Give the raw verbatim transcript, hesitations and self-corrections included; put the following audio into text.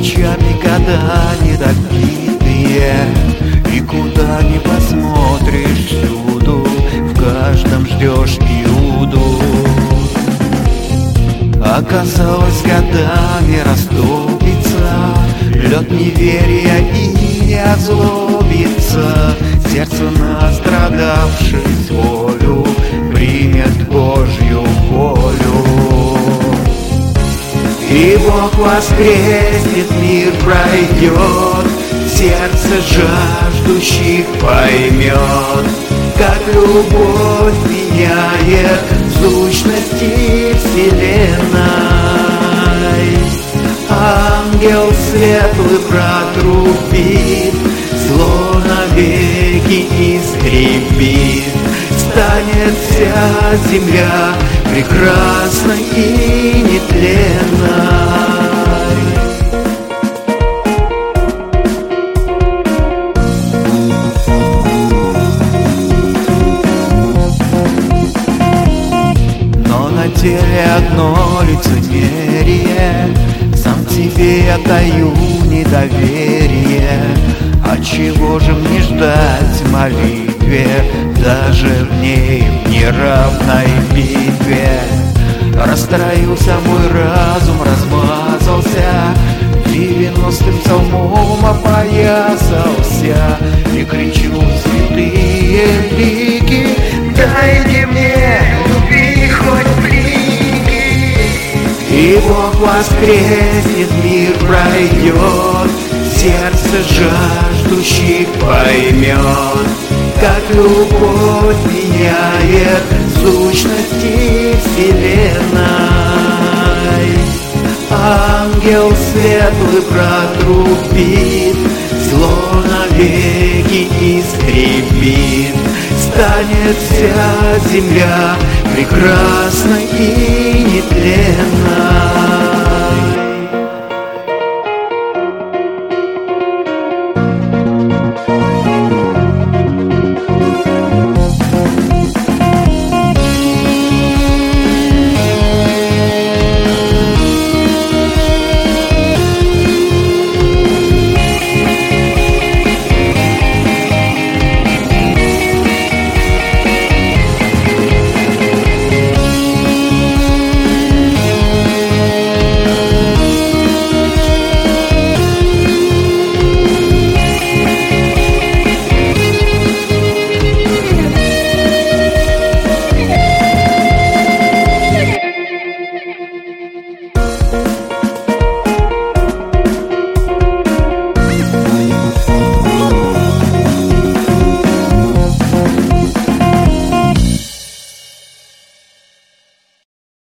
ночами годами добитые, и куда ни посмотришь всюду, в каждом ждешь Иуду. Оказалось, годами растопится лед неверия и не озлобится. Сердце, настрадавшись волю, примет Божью волю. И Бог воскреснет, мир пройдет, сердце жаждущих поймет, как любовь меняет сущности вселенной. Ангел светлый протрубит, зло навеки истребит. Станет вся земля прекрасной и нетленной. Но на теле одно лицемерие, сам тебе я даю недоверие. Отчего же мне ждать в молитве, даже в ней в неравной битве? Расстроился мой разум, размазался, девяностым псалмом опоясался, и кричу: святые лики, дайте мне любви хоть блики. И Бог воскреснет, мир пройдет, сердце жаждущих поймет, как любовь меняет сущности вселенной. Ангел светлый протрубит, зло навеки истребит. Станет вся земля прекрасной и нетленной.